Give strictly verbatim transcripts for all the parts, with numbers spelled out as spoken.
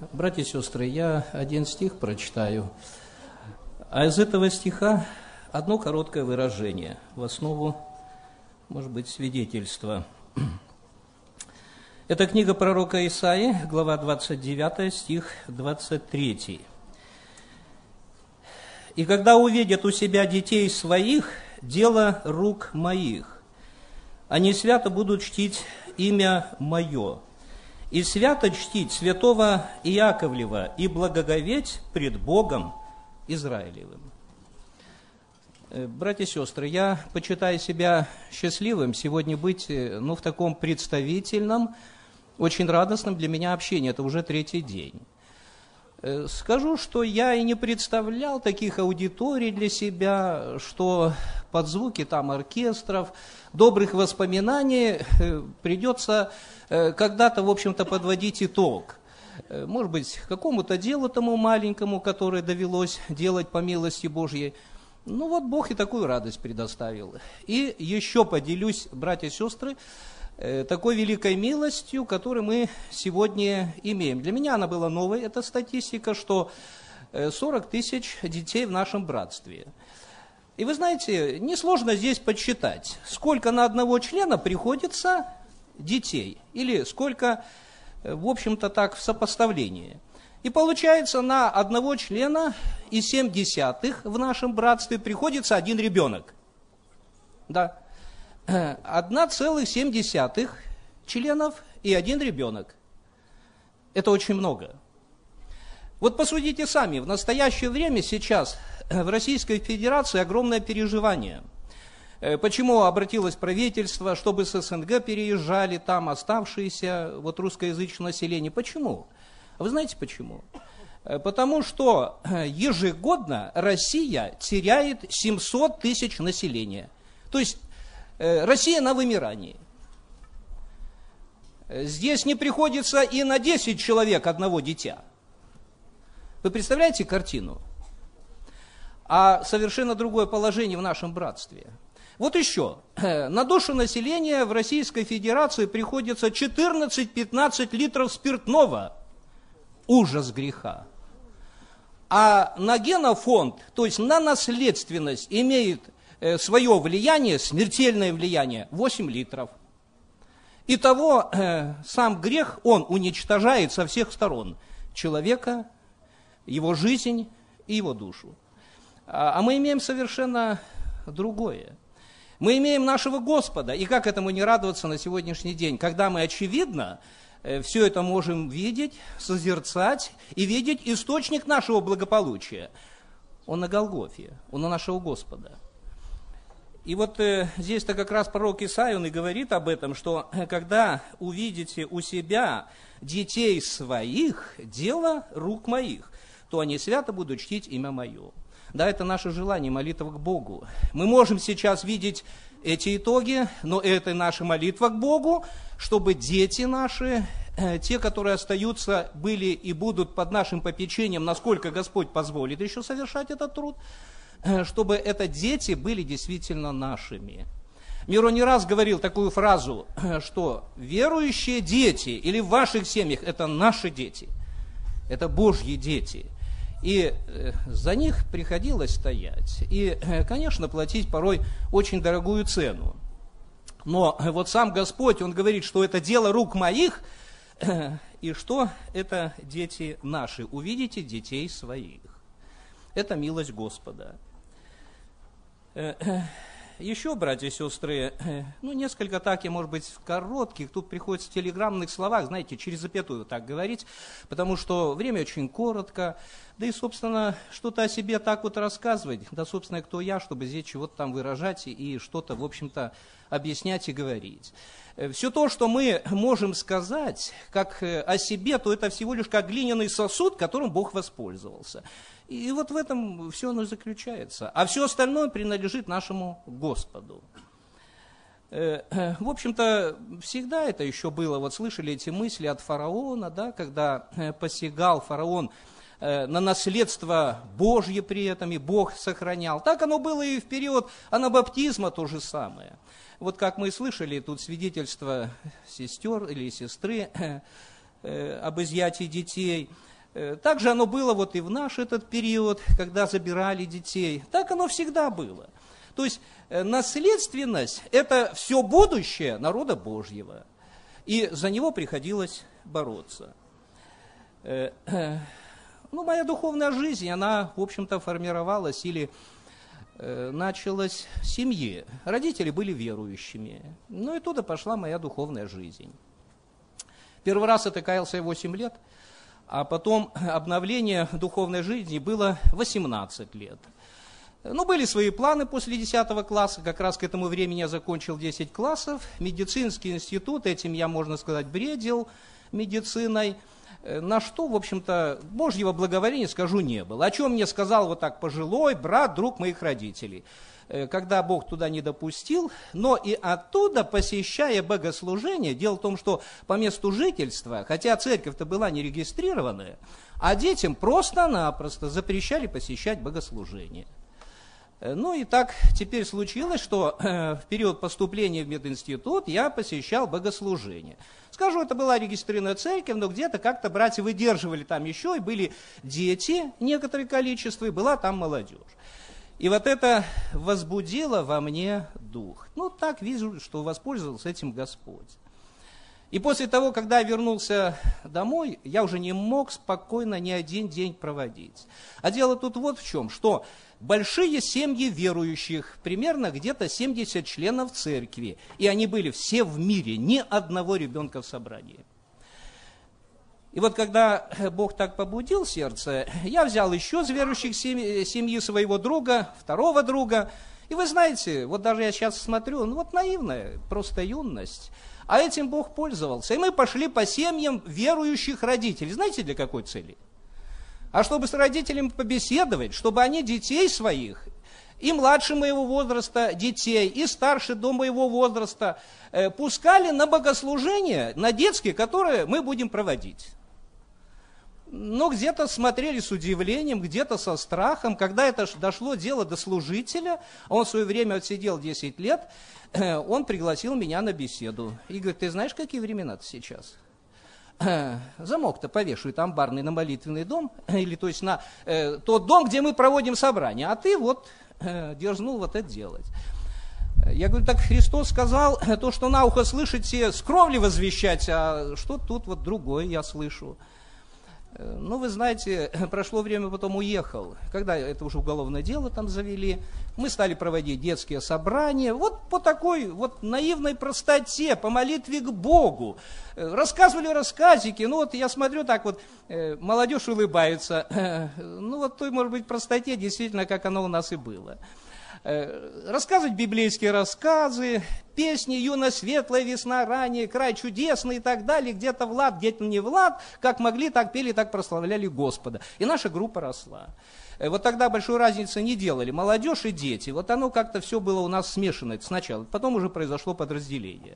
Братья и сестры, я один стих прочитаю, а из этого стиха одно короткое выражение, в основу, может быть, свидетельство. Это книга пророка Исаии, глава двадцать девять, стих двадцать три. «И когда увидят у себя детей своих, дело рук моих, они свято будут чтить имя мое, и свято чтить святого Иаковлева и благоговеть пред Богом Израилевым». Братья и сестры, я почитаю себя счастливым сегодня быть, ну, в таком представительном, очень радостном для меня общении. Это уже третий день. Скажу, что я и не представлял таких аудиторий для себя, что под звуки там оркестров, добрых воспоминаний придется когда-то, в общем-то, подводить итог. Может быть, какому-то делу тому маленькому, которое довелось делать по милости Божьей. Ну вот Бог и такую радость предоставил. И еще поделюсь, братья и сестры, такой великой милостью, которую мы сегодня имеем. Для меня она была новой, эта статистика, что сорок тысяч детей в нашем братстве. И вы знаете, несложно здесь подсчитать, сколько на одного члена приходится детей, или сколько, в общем-то, так в сопоставлении. И получается, на одного члена и семь десятых в нашем братстве приходится один ребенок. Да. одна целая семь десятых членов и один ребенок. Это очень много. Вот посудите сами, в настоящее время сейчас в Российской Федерации огромное переживание. Почему обратилось правительство, чтобы с СНГ переезжали там оставшиеся вот русскоязычное население? Почему? Вы знаете почему? Потому что ежегодно Россия теряет семьсот тысяч населения. То есть Россия на вымирании. Здесь не приходится и на десять человек одного дитя. Вы представляете картину? А совершенно другое положение в нашем братстве. Вот еще. На душу населения в Российской Федерации приходится четырнадцать-пятнадцать литров спиртного. Ужас греха. А на генофонд, то есть на наследственность, имеет свое влияние, смертельное влияние, восемь литров. Итого сам грех, он уничтожает со всех сторон человека, его жизнь и его душу. А мы имеем совершенно другое. Мы имеем нашего Господа, и как этому не радоваться на сегодняшний день, когда мы, очевидно, все это можем видеть, созерцать и видеть источник нашего благополучия. Он на Голгофе, он у нашего Господа. И вот э, здесь-то как раз пророк Исаия, он и говорит об этом, что когда увидите у себя детей своих, дело рук моих, то они свято будут чтить имя мое. Да, это наше желание, молитва к Богу. Мы можем сейчас видеть эти итоги, но это наша молитва к Богу, чтобы дети наши, те, которые остаются, были и будут под нашим попечением, насколько Господь позволит еще совершать этот труд, чтобы это дети были действительно нашими. Миро не раз говорил такую фразу, что верующие дети или в ваших семьях – это наши дети, это Божьи дети. И за них приходилось стоять. И, конечно, платить порой очень дорогую цену. Но вот сам Господь, Он говорит, что это дело рук моих, и что это дети наши. Увидите детей своих. Это милость Господа. Еще, братья и сестры, ну, несколько так, я, может быть, в коротких, тут приходится в телеграммных словах, знаете, через запятую так говорить, потому что время очень коротко, да и, собственно, что-то о себе так вот рассказывать, да, собственно, кто я, чтобы здесь чего-то там выражать и что-то, в общем-то, объяснять и говорить. Все то, что мы можем сказать, как о себе, то это всего лишь как глиняный сосуд, которым Бог воспользовался. И вот в этом все оно заключается. А все остальное принадлежит нашему Господу. В общем-то, всегда это еще было. Вот слышали эти мысли от фараона, да, когда посягал фараон на наследство Божье при этом, и Бог сохранял. Так оно было и в период анабаптизма то же самое. Вот как мы слышали тут свидетельство сестер или сестры об изъятии детей. Так же оно было вот и в наш этот период, когда забирали детей. Так оно всегда было. То есть наследственность – это все будущее народа Божьего. И за него приходилось бороться. Ну, моя духовная жизнь, она, в общем-то, формировалась или началась в семье. Родители были верующими. Ну и туда пошла моя духовная жизнь. Первый раз я каялся в восемь лет. А потом обновление духовной жизни было восемнадцать лет. Ну, были свои планы после десятого класса, как раз к этому времени я закончил десять классов. Медицинский институт, этим я, можно сказать, бредил медициной. На что, в общем-то, Божьего благоволения, скажу, не было. О чем мне сказал вот так пожилой брат, друг моих родителей. Когда Бог туда не допустил, но и оттуда, посещая богослужение, дело в том, что по месту жительства, хотя церковь-то была не регистрированная, а детям просто-напросто запрещали посещать богослужение. Ну и так теперь случилось, что в период поступления в мединститут я посещал богослужение. Скажу, это была регистрированная церковь, но где-то как-то братья выдерживали там еще, и были дети, некоторое количество, и была там молодежь. И вот это возбудило во мне дух. Ну, так вижу, что воспользовался этим Господь. И после того, когда я вернулся домой, я уже не мог спокойно ни один день проводить. А дело тут вот в чем, что большие семьи верующих, примерно где-то семьдесят членов церкви, и они были все в мире, ни одного ребенка в собрании. И вот когда Бог так побудил сердце, я взял еще из верующих семьи, семьи своего друга, второго друга. И вы знаете, вот даже я сейчас смотрю, ну вот наивная, просто юность. А этим Бог пользовался. И мы пошли по семьям верующих родителей. Знаете, для какой цели? А чтобы с родителями побеседовать, чтобы они детей своих, и младше моего возраста детей, и старше до моего возраста, э, пускали на богослужения, на детские, которые мы будем проводить. Но где-то смотрели с удивлением, где-то со страхом. Когда это дошло дело до служителя, он в свое время отсидел десять лет, он пригласил меня на беседу. И говорит, ты знаешь, какие времена-то сейчас? Замок-то повешают амбарный на молитвенный дом, или то есть на э, тот дом, где мы проводим собрание, а ты вот э, дерзнул вот это делать. Я говорю, так Христос сказал, то, что на ухо слышите, с кровли возвещать, а что тут вот другое я слышу. Ну, вы знаете, прошло время, потом уехал. Когда это уже уголовное дело там завели, мы стали проводить детские собрания. Вот по такой вот наивной простоте, по молитве к Богу. Рассказывали рассказики. Ну, вот я смотрю так вот, молодежь улыбается. Ну, вот той, может быть, простоте, действительно, как оно у нас и было. Рассказывать библейские рассказы, песни «Юно светлая, весна ранняя», «Край чудесный» и так далее, где-то Влад, где-то не Влад, как могли, так пели, так прославляли Господа. И наша группа росла. Вот тогда большой разницы не делали, молодежь и дети. Вот оно как-то все было у нас смешано сначала, потом уже произошло подразделение.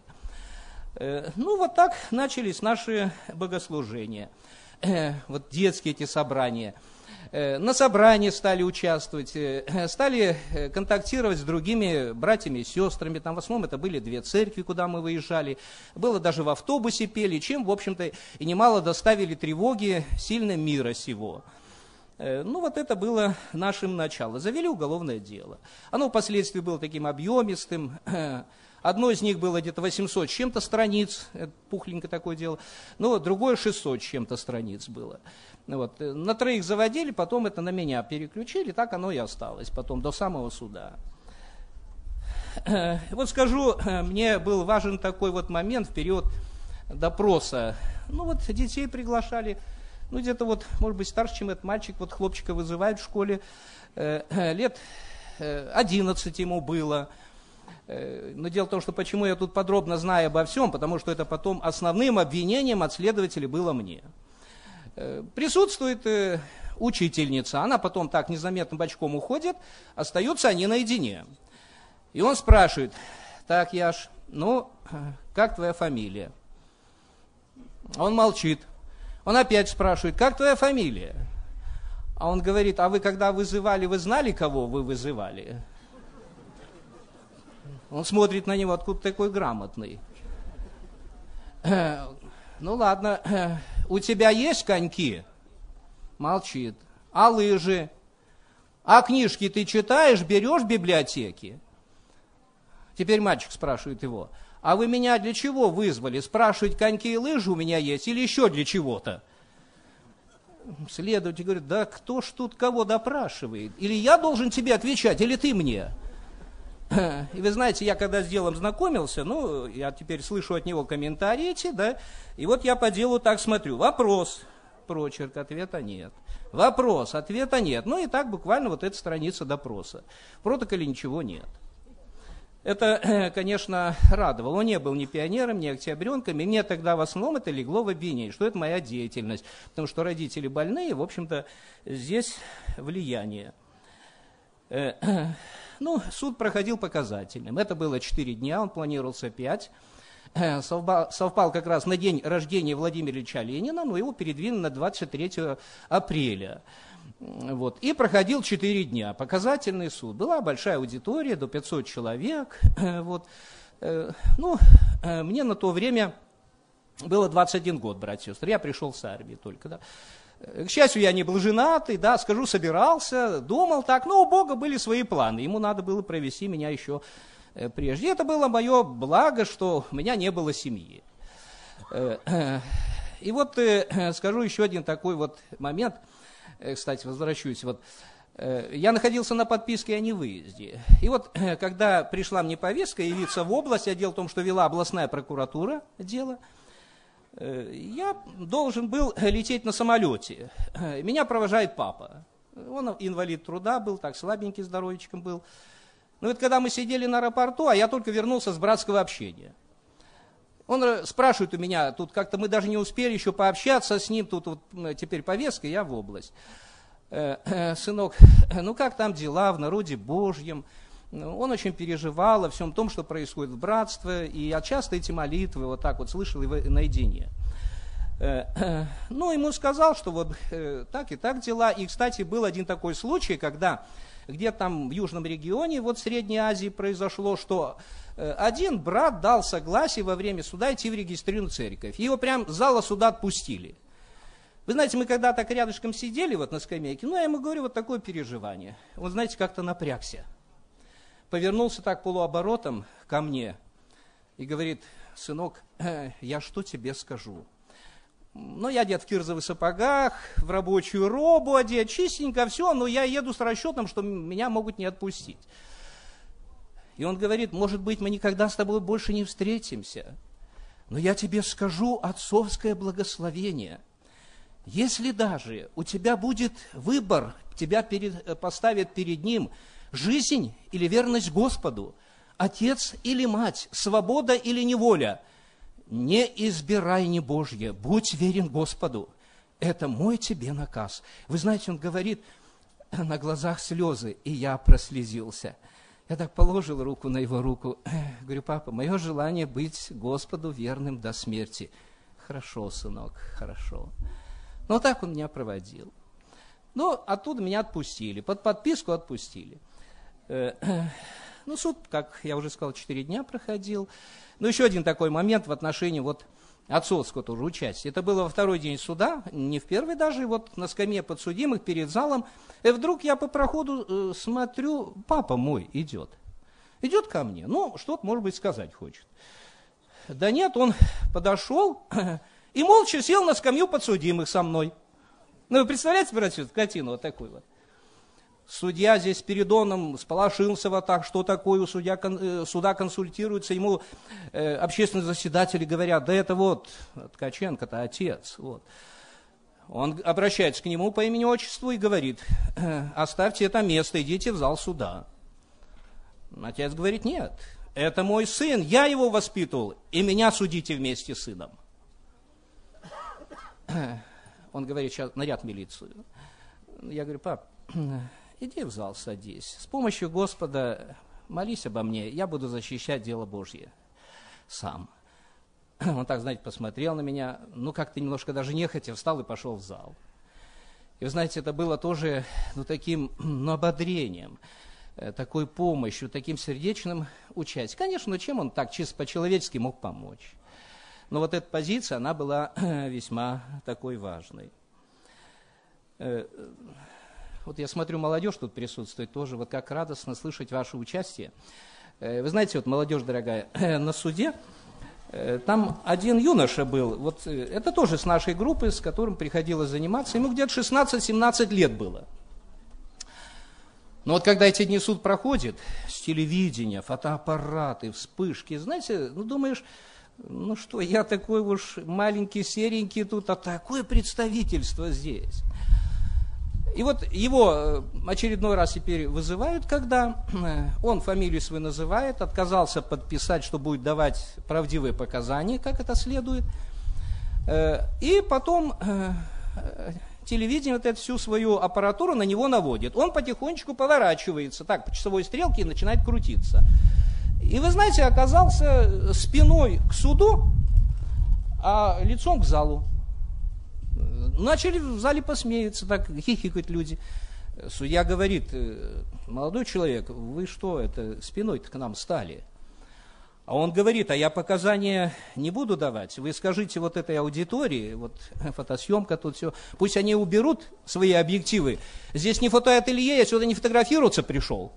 Ну вот так начались наши богослужения, вот детские эти собрания. На собрании стали участвовать, стали контактировать с другими братьями и сестрами. Там в основном это были две церкви, куда мы выезжали. Было даже в автобусе пели, чем, в общем-то, и немало доставили тревоги сильно мира сего. Ну, вот это было нашим началом. Завели уголовное дело. Оно впоследствии было таким объемистым. Одно из них было где-то восемьсот с чем-то страниц, пухленькое такое дело, но другое шестьсот с чем-то страниц было. Вот. На троих заводили, потом это на меня переключили, так оно и осталось, потом до самого суда. Вот скажу, мне был важен такой вот момент в период допроса. Ну вот детей приглашали, ну где-то вот, может быть, старше, чем этот мальчик, вот хлопчика вызывают в школе, лет одиннадцать ему было. Но дело в том, что почему я тут подробно знаю обо всем, потому что это потом основным обвинением от следователей было мне. Присутствует учительница, она потом так незаметным бочком уходит, остаются они наедине. И он спрашивает, так, Яш, ну, как твоя фамилия? Он молчит. Он опять спрашивает, как твоя фамилия? А он говорит, а вы когда вызывали, вы знали, кого вы вызывали? Он смотрит на него, откуда такой грамотный. Ну ладно, у тебя есть коньки? Молчит. А лыжи? А книжки ты читаешь, берешь в библиотеке? Теперь мальчик спрашивает его: а вы меня для чего вызвали? Спрашивать, коньки и лыжи у меня есть или еще для чего-то? Следователь говорит: да кто ж тут кого допрашивает? Или я должен тебе отвечать, или ты мне? И вы знаете, я когда с делом знакомился, ну, я теперь слышу от него комментарии эти, да, и вот я по делу так смотрю. Вопрос, прочерк, ответа нет. Вопрос, ответа нет. Ну и так буквально вот эта страница допроса. В протоколе ничего нет. Это, конечно, радовало. Он не был ни пионером, ни октябренком, и мне тогда в основном это легло в обвинение, что это моя деятельность, потому что родители больные, в общем-то, здесь влияние. Ну, суд проходил показательным. Это было четыре дня, он планировался пять. Совпал, совпал как раз на день рождения Владимира Ильича Ленина, но его передвинули на двадцать третьего апреля. Вот. И проходил четыре дня. Показательный суд. Была большая аудитория, до пятисот человек. Вот. Ну, мне на то время было двадцать один год, братья и сестры. Я пришел с армии только, да. К счастью, я не был женатый, да, скажу, собирался, думал так, но у Бога были свои планы, ему надо было провести меня еще прежде. Это было мое благо, что у меня не было семьи. И вот скажу еще один такой вот момент, кстати, возвращусь, вот, я находился на подписке о невыезде. И вот, когда пришла мне повестка явиться в область, а дело в том, что вела областная прокуратура дело, я должен был лететь на самолете. Меня провожает папа. Он инвалид труда был, так слабенький здоровичком был. Но вот когда мы сидели на аэропорту, а я только вернулся с братского общения. Он спрашивает у меня, тут как-то мы даже не успели еще пообщаться с ним, тут вот теперь повестка, я в область. Сынок, ну как там дела в народе Божьем? Он очень переживал о всем том, что происходит в братстве, и я часто эти молитвы вот так вот слышал и наедине. Ну, ему сказал, что вот так и так дела. И, кстати, был один такой случай, когда где-то там в южном регионе, вот в Средней Азии произошло, что один брат дал согласие во время суда идти в регистрированную церковь. Его прям с зала суда отпустили. Вы знаете, мы когда так рядышком сидели вот на скамейке, ну, я ему говорю, вот такое переживание. Он, знаете, как-то напрягся. Повернулся так полуоборотом ко мне и говорит: сынок, я что тебе скажу? Ну, я одет в кирзовых сапогах, в рабочую робу одет, чистенько все, но я еду с расчетом, что меня могут не отпустить. И он говорит: может быть, мы никогда с тобой больше не встретимся, но я тебе скажу отцовское благословение. Если даже у тебя будет выбор, тебя перед, поставят перед ним жизнь или верность Господу, отец или мать, свобода или неволя, не избирай не Божье, будь верен Господу. Это мой тебе наказ. Вы знаете, он говорит, на глазах слезы, и я прослезился. Я так положил руку на его руку. Говорю: папа, мое желание быть Господу верным до смерти. Хорошо, сынок, хорошо. Но так он меня проводил. Но оттуда меня отпустили, под подписку отпустили. Ну, суд, как я уже сказал, четыре дня проходил. Но еще один такой момент в отношении вот отцовского тоже участия. Это было во второй день суда, не в первый даже, вот на скамье подсудимых перед залом. И вдруг я по проходу смотрю, папа мой идет. Идет ко мне, ну, что-то, может быть, сказать хочет. Да нет, он подошел и молча сел на скамью подсудимых со мной. Ну, вы представляете, братья, картину вот такую вот. Судья здесь перед оном сполошился вот так, что такое, у судья, суда консультируется, ему э, общественные заседатели говорят: да это вот Ткаченко-то отец. Вот. Он обращается к нему по имени-отчеству и говорит: оставьте это место, идите в зал суда. Отец говорит: нет, это мой сын, я его воспитывал, и меня судите вместе с сыном. Он говорит: сейчас наряд милицию. Я говорю: пап, иди в зал, садись. С помощью Господа молись обо мне, я буду защищать дело Божье сам. Он так, знаете, посмотрел на меня, ну как-то немножко даже нехотя встал и пошел в зал. И вы знаете, это было тоже, ну, таким, ну, ободрением, такой помощью, таким сердечным участием. Конечно, ну, чем он так чисто по-человечески мог помочь? Но вот эта позиция, она была весьма такой важной. Вот я смотрю, молодежь тут присутствует тоже, вот как радостно слышать ваше участие. Вы знаете, вот молодежь дорогая, на суде, там один юноша был, вот это тоже с нашей группы, с которым приходилось заниматься, ему где-то шестнадцать-семнадцать лет было. Но вот когда эти дни суд проходит, с телевидения, фотоаппараты, вспышки, знаете, ну думаешь, ну что, я такой уж маленький, серенький тут, а такое представительство здесь. И вот его очередной раз теперь вызывают, когда он фамилию свою называет, отказался подписать, что будет давать правдивые показания, как это следует. И потом телевидение вот эту всю свою аппаратуру на него наводит. Он потихонечку поворачивается, так, по часовой стрелке и начинает крутиться. И вы знаете, оказался спиной к суду, а лицом к залу. Начали в зале посмеяться, так хихикать люди. Судья говорит: молодой человек, вы что, это спиной-то к нам стали? А он говорит: а я показания не буду давать. Вы скажите вот этой аудитории, вот фотосъемка тут все, пусть они уберут свои объективы. Здесь не фотоателье, я сюда не фотографироваться пришел.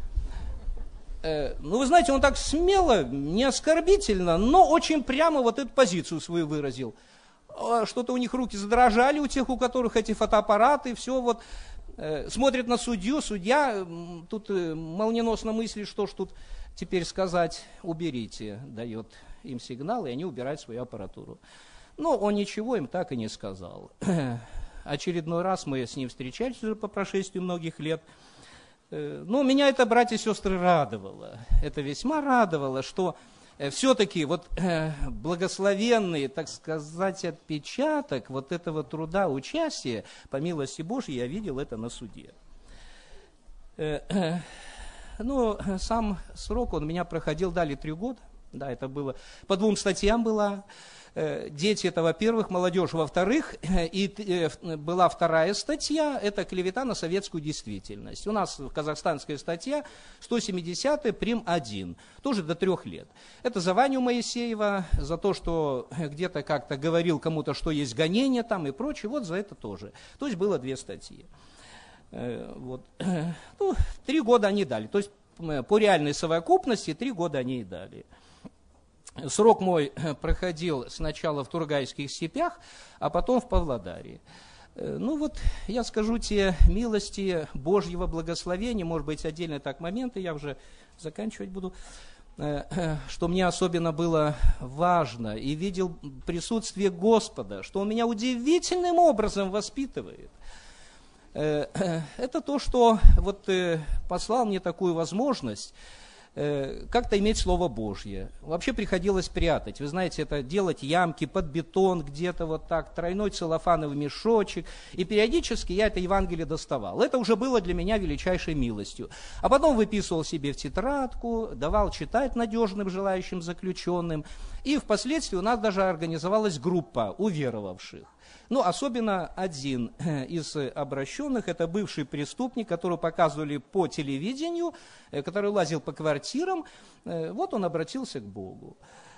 Ну, вы знаете, он так смело, не оскорбительно, но очень прямо вот эту позицию свою выразил. Что-то у них руки задрожали, у тех, у которых эти фотоаппараты, все вот, э, смотрят на судью, судья тут э, молниеносно мыслит, что ж тут теперь сказать, уберите, дает им сигнал, и они убирают свою аппаратуру. Но он ничего им так и не сказал. Очередной раз мы с ним встречались уже по прошествии многих лет. Э, ну, меня это, братья и сестры, радовало, это весьма радовало, что все-таки вот э, благословенный, так сказать, отпечаток вот этого труда, участия, по милости Божьей, я видел это на суде. Э, э, ну, сам срок он у меня проходил, дали три года, да, это было, по двум статьям была. Дети — это, во-первых, молодежь, во-вторых, и была вторая статья, это клевета на советскую действительность. У нас казахстанская статья сто семидесятая, прим. один, тоже до трех лет. Это за Ваню Моисеева, за то, что где-то как-то говорил кому-то, что есть гонение там и прочее, вот за это тоже. То есть было две статьи. Вот. Ну, три года они дали, то есть по реальной совокупности три года они и дали. Срок мой проходил сначала в Тургайских степях, а потом в Павлодаре. Ну вот, я скажу те милости Божьего благословения, может быть, отдельно так моменты, я уже заканчивать буду, что мне особенно было важно, и видел присутствие Господа, что Он меня удивительным образом воспитывает. Это то, что вот послал мне такую возможность как-то иметь Слово Божье. Вообще приходилось прятать. Вы знаете, это делать ямки под бетон где-то вот так, тройной целлофановый мешочек. И периодически я это Евангелие доставал. Это уже было для меня величайшей милостью. А потом выписывал себе в тетрадку, давал читать надежным желающим заключенным. И впоследствии у нас даже организовалась группа уверовавших. Ну, особенно один из обращенных, это бывший преступник, которого показывали по телевидению, который лазил по квартирам. Вот он обратился к Богу.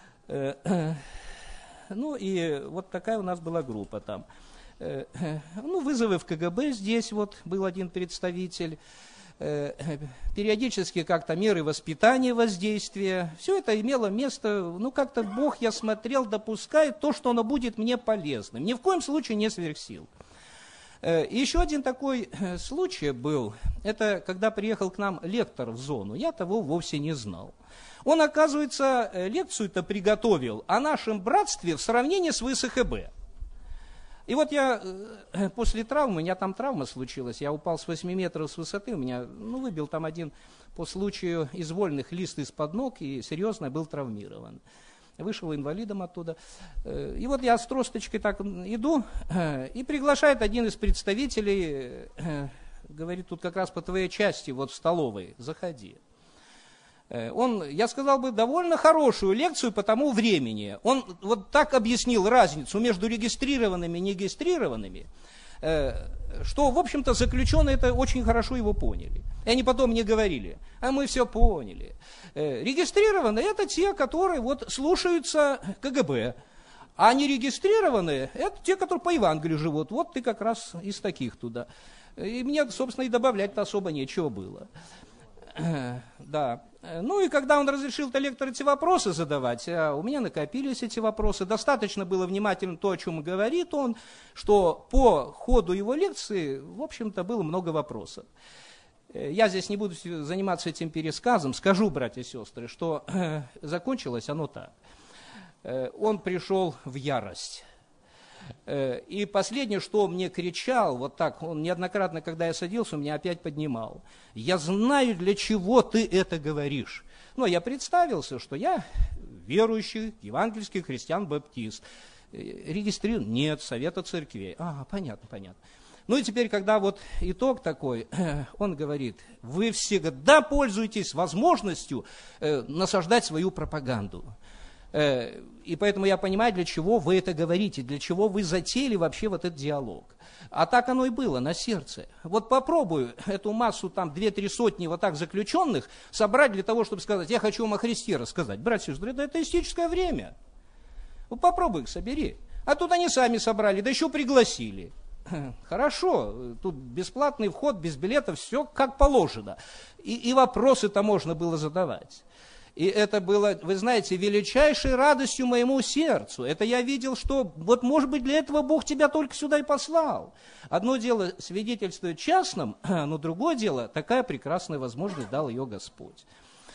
Ну, и вот такая у нас была группа там. Ну, вызовы в ка гэ бэ здесь вот был один представитель. Периодически как-то меры воспитания, воздействия. Все это имело место, ну как-то Бог, я смотрел, допускает то, что оно будет мне полезным. Ни в коем случае не сверхсил. Еще один такой случай был, это когда приехал к нам лектор в зону, я того вовсе не знал. Он, оказывается, лекцию-то приготовил о нашем братстве в сравнении с вэ эс ха бэ. И вот я после травмы, у меня там травма случилась, я упал с восьми метров с высоты, у меня, ну, выбил там один по случаю из вольных лист из-под ног и серьезно был травмирован. Вышел инвалидом оттуда. И вот я с тросточкой так иду, и приглашает один из представителей, говорит, тут как раз по твоей части, вот в столовой, заходи. Он, я сказал бы, довольно хорошую лекцию по тому времени. Он вот так объяснил разницу между регистрированными и нерегистрированными, что, в общем-то, заключенные это очень хорошо его поняли. И они потом мне говорили: а мы все поняли. Регистрированные — это те, которые вот слушаются ка гэ бэ. А нерегистрированные, это те, которые по Евангелию живут. Вот ты как раз из таких туда. И мне, собственно, и добавлять-то особо нечего было. Да. Ну и когда он разрешил-то лектор эти вопросы задавать, у меня накопились эти вопросы. Достаточно было внимательно то, о чем говорит он, что по ходу его лекции, в общем-то, было много вопросов. Я здесь не буду заниматься этим пересказом. Скажу, братья и сестры, что закончилось оно так. Он пришел в ярость. И последнее, что он мне кричал, вот так, он неоднократно, когда я садился, меня опять поднимал. «Я знаю, для чего ты это говоришь». Ну, я представился, что я верующий, евангельский христиан-баптист. Регистрирован? Нет, Совета церквей. А, понятно, понятно. Ну и теперь, когда вот итог такой, он говорит, вы всегда пользуетесь возможностью насаждать свою пропаганду. И поэтому я понимаю, для чего вы это говорите, для чего вы затеяли вообще вот этот диалог. А так оно и было, на сердце. Вот попробую эту массу, там, две-три сотни вот так заключенных собрать для того, чтобы сказать, я хочу вам о Христе рассказать. Братья и сестры, это атеистическое время. Вот попробуй их собери. А тут они сами собрали, да еще пригласили. Хорошо, тут бесплатный вход, без билетов, все как положено. И, и вопросы-то можно было задавать. И это было, вы знаете, величайшей радостью моему сердцу. Это я видел, что вот, может быть, для этого Бог тебя только сюда и послал. Одно дело свидетельствовать частным, но другое дело, такая прекрасная возможность дал ее Господь.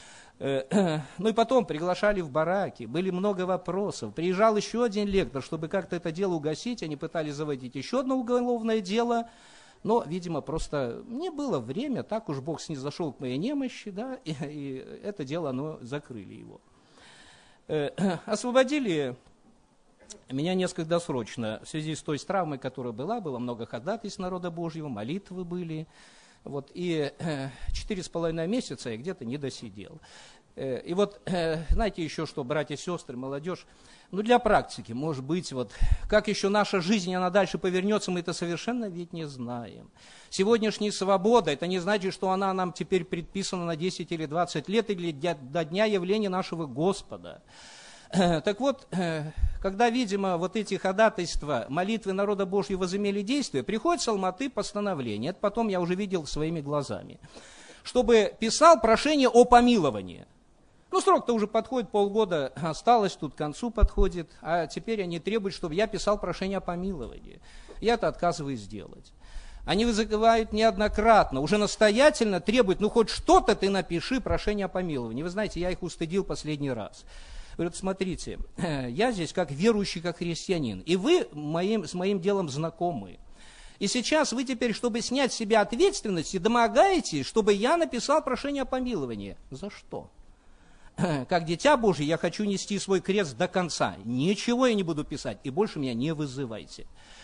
Ну и потом приглашали в бараки, были много вопросов. Приезжал еще один лектор, чтобы как-то это дело угасить, они пытались заводить еще одно уголовное дело. Но, видимо, просто не было время, так уж Бог снизошел к моей немощи, да, и, и это дело, оно, закрыли его. Э, освободили меня несколько досрочно в связи с той травмой, которая была, было много ходатайств народа Божьего, молитвы были, вот, и четыре с половиной месяца я где-то не досидел. Э, и вот, э, знаете еще что, братья и сестры, молодежь, ну, для практики, может быть, вот, как еще наша жизнь, она дальше повернется, мы это совершенно ведь не знаем. Сегодняшняя свобода, это не значит, что она нам теперь предписана на десять или двадцать лет, или до дня явления нашего Господа. Так вот, когда, видимо, вот эти ходатайства, молитвы народа Божьего возымели действие, приходит с Алматы постановление, это потом я уже видел своими глазами, чтобы писал прошение о помиловании. Ну, срок-то уже подходит, полгода осталось, тут к концу подходит, а теперь они требуют, чтобы я писал прошение о помиловании. Я это отказываюсь делать. Они вызывают неоднократно, уже настоятельно требуют, ну, хоть что-то ты напиши, прошение о помиловании. Вы знаете, я их устыдил последний раз. Говорят, смотрите, я здесь как верующий, как христианин, и вы моим, с моим делом знакомы. И сейчас вы теперь, чтобы снять с себя ответственность, домогаетесь, чтобы я написал прошение о помиловании. За что? Как дитя Божие, я хочу нести свой крест до конца. Ничего я не буду писать, и больше меня не вызывайте.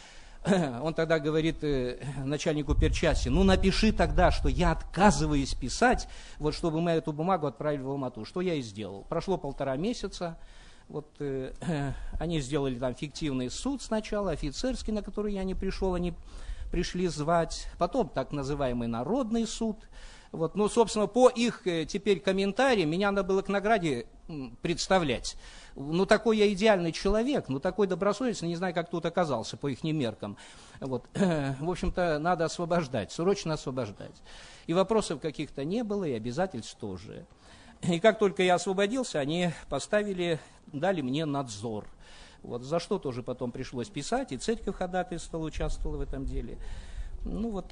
Он тогда говорит э, начальнику перчасти, ну напиши тогда, что я отказываюсь писать, вот чтобы мы эту бумагу отправили в Алмату. Что я и сделал. Прошло полтора месяца, вот э, э, они сделали там фиктивный суд сначала, офицерский, на который я не пришел, они пришли звать. Потом так называемый народный суд. Вот, ну, собственно, по их э, теперь комментариям меня надо было к награде м, представлять. Ну, такой я идеальный человек, ну, такой добросовестный, не знаю, как тут оказался по их меркам. Вот, в общем-то, надо освобождать, срочно освобождать. И вопросов каких-то не было, и обязательств тоже. И как только я освободился, они поставили, дали мне надзор. Вот, за что тоже потом пришлось писать, и церковь ходатайствовала, участвовала в этом деле. Ну вот...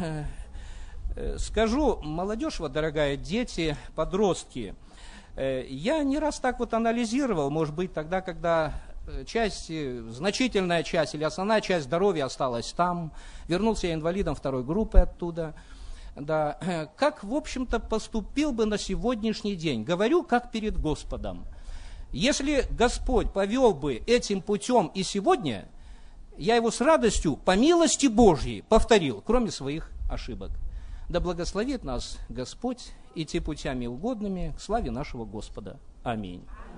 Скажу, молодежь, вот, дорогая, дети, подростки, я не раз так вот анализировал, может быть, тогда, когда часть, значительная часть или основная часть здоровья осталась там, вернулся я инвалидом второй группы оттуда, да, как, в общем-то, поступил бы на сегодняшний день, говорю, как перед Господом. Если Господь повел бы этим путем и сегодня, я его с радостью, по милости Божьей, повторил, кроме своих ошибок. Да благословит нас Господь идти путями угодными к славе нашего Господа. Аминь.